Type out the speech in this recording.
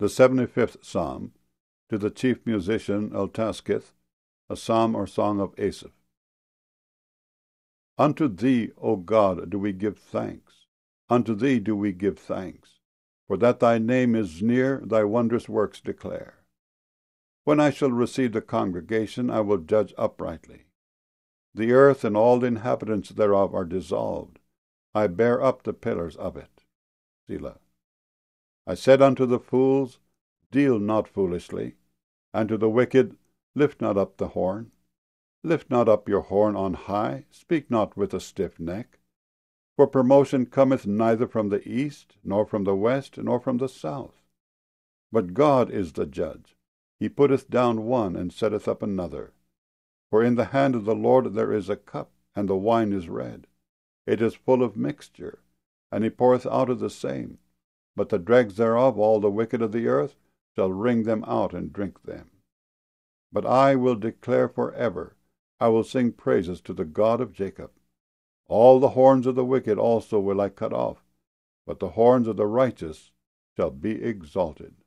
The 75th Psalm, to the chief musician Eltaskith, a psalm or song of Asaph. Unto thee, O God, do we give thanks. Unto thee do we give thanks. For that thy name is near, thy wondrous works declare. When I shall receive the congregation, I will judge uprightly. The earth and all the inhabitants thereof are dissolved. I bear up the pillars of it. Selah. I said unto the fools, Deal not foolishly, and to the wicked, Lift not up the horn. Lift not up your horn on high, speak not with a stiff neck. For promotion cometh neither from the east, nor from the west, nor from the south. But God is the judge. He putteth down one, and setteth up another. For in the hand of the Lord there is a cup, and the wine is red. It is full of mixture, and he poureth out of the same. But the dregs thereof, all the wicked of the earth, shall wring them out and drink them. But I will declare forever, I will sing praises to the God of Jacob. All the horns of the wicked also will I cut off, but the horns of the righteous shall be exalted.